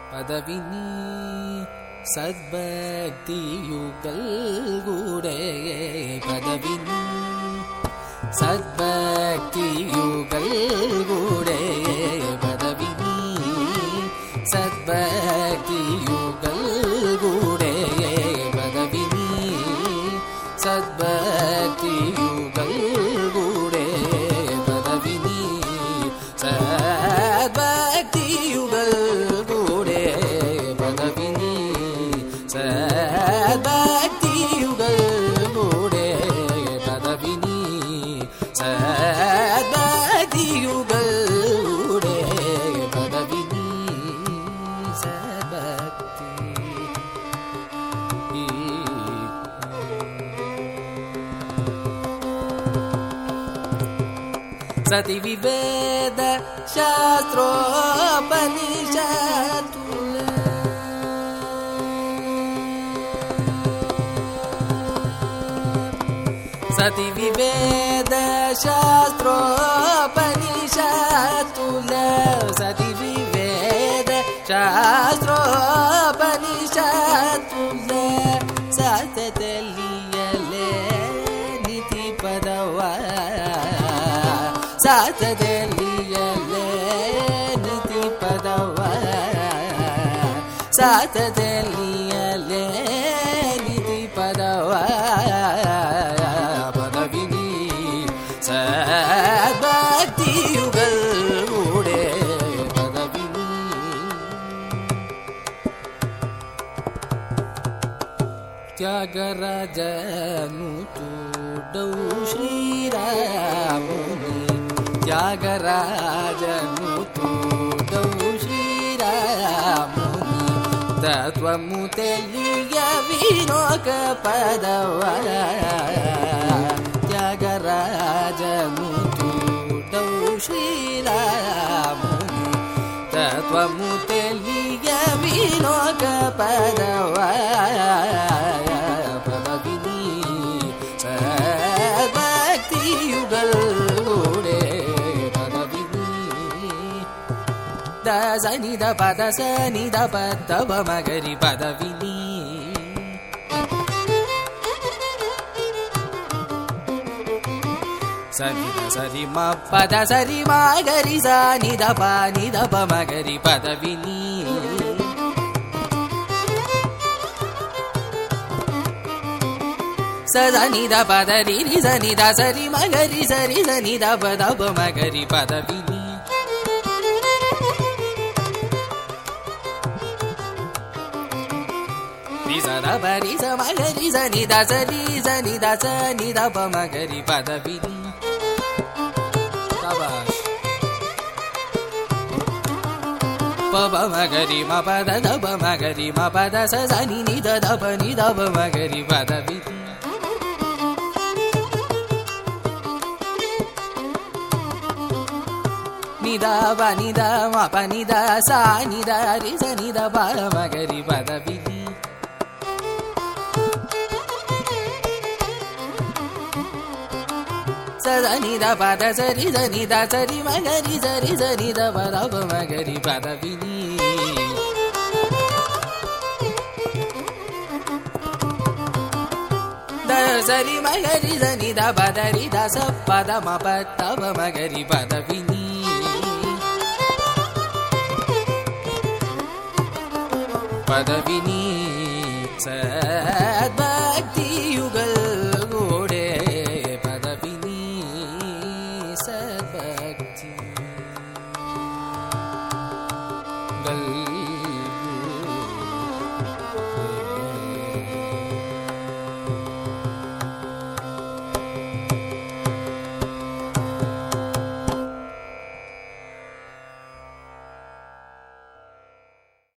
பதவினி சத்பக்தியுகல்கூடே பதவினி சத்பக்தியுகல்கூடே பதவினி சத்பக்தியுகல்கூடே பதவினி சத்பக்தியுகல்கூடே பதவினி சத்பக்தியுகல்கூடே பதவினி சத்பக்தியுகல்கூடே பதவினி சத்பக்தியுகல்கூடே பதவினி சதி விவேத சாஸ்திரோபனிஷத்துல சதி விவேத சாஸ்திரோபனிஷத்துல சதி விவேத ಶಾಸ್ತ್ರೋಪನಿಷತ್ತುಲ ಸಾತದಲ್ಲಿಯಲೇ ನಿಧಿ ಪದವ ಸಾತದಲ್ಲಿಯಲೇ ನಿಧಿ ಪದವ ಸಾತದಲ್ಲಿಯಲೇ ನಿಧಿ ಪದವ ಪದವಿನಿ ಸದ್ಭಕ್ತಿಯುಗಲ್ಗೂಡೆ ತ್ಯಾಗರಾಜನು ತೂಡೌ ಶ್ರೀರಾಮುನಿ ತ್ಯಾಗರಾಜನು ತೂಡೌ ಶ್ರೀರಾಮುನಿ ತತ್ವಮು ತಿಳಿಯ ವಿನೋಕ ಪದವ ತ್ಯಾಗರಾಜನು ತೂಡೌ ಶ್ರೀರಾಮುನಿ ತತ್ವಮು ತಿಳಿಯ ವಿನೋಕ ಪದವ சனி த பத சனி த பத மகரி பதவினி சனி த சரி ம பத சரி மகரி சனி த ப நி த ப மகரி பதவினி சனி த பத ரி ரி சனி த சரி மகரி சரி சனி த பத ப மகரி பதவினி பரி மகரி சனி த சரி சனி த சனி த ப மகரி பதவினி பப மகரி ம பத த ப மகரி ம பத ச சனி நி த த ப நி த ப மகரி பதவினி நி த ப நி த ம ப நி த ச நி த ரி சனி த ப மகரி பதவினி சனி த பத சரி சனி த சரி மகரி சரி சனி த பத ப மகரி பதவினி த சரி மகரி சனி த பத ரி த ச பத ம பத ப மகரி பதவினி பதவினி சத்பக்தி